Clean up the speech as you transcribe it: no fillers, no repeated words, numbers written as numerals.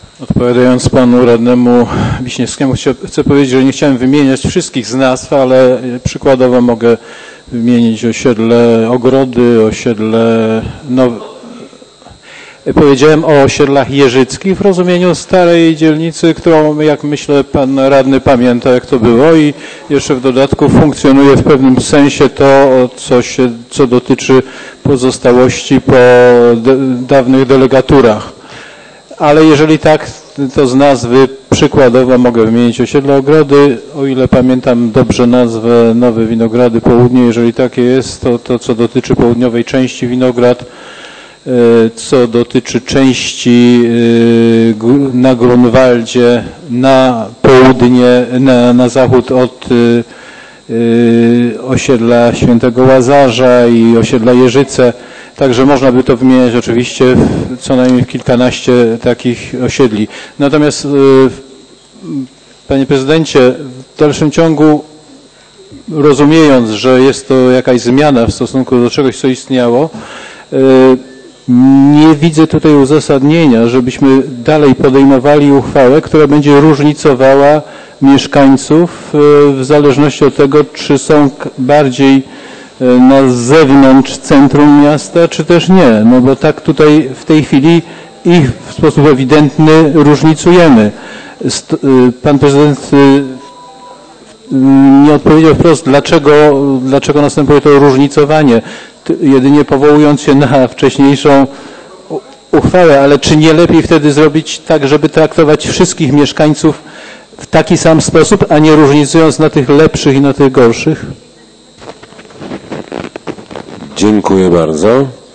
Odpowiadając panu radnemu Wiśniewskiemu, chcę powiedzieć, że nie chciałem wymieniać wszystkich z nazw, ale przykładowo mogę wymienić osiedle Ogrody, osiedle Powiedziałem o osiedlach jeżyckich w rozumieniu starej dzielnicy, którą, jak myślę, pan radny pamięta, jak to było i jeszcze w dodatku funkcjonuje w pewnym sensie to, co dotyczy pozostałości po dawnych delegaturach. Ale jeżeli tak, to z nazwy przykładowo mogę wymienić osiedle Ogrody, o ile pamiętam dobrze nazwę Nowe Winogrady Południe, jeżeli takie jest, to co dotyczy południowej części Winograd, co dotyczy części na Grunwaldzie, na południe, na zachód od osiedla Świętego Łazarza i osiedla Jeżyce. Także można by to wymieniać oczywiście co najmniej kilkanaście takich osiedli. Natomiast, panie prezydencie, w dalszym ciągu, rozumiejąc, że jest to jakaś zmiana w stosunku do czegoś, co istniało, nie widzę tutaj uzasadnienia, żebyśmy dalej podejmowali uchwałę, która będzie różnicowała mieszkańców w zależności od tego, czy są bardziej na zewnątrz centrum miasta, czy też nie. No bo tak tutaj w tej chwili ich w sposób ewidentny różnicujemy. Pan prezydent nie odpowiedział wprost, dlaczego następuje to różnicowanie, jedynie powołując się na wcześniejszą uchwałę, ale czy nie lepiej wtedy zrobić tak, żeby traktować wszystkich mieszkańców w taki sam sposób, a nie różnicując na tych lepszych i na tych gorszych? Dziękuję bardzo.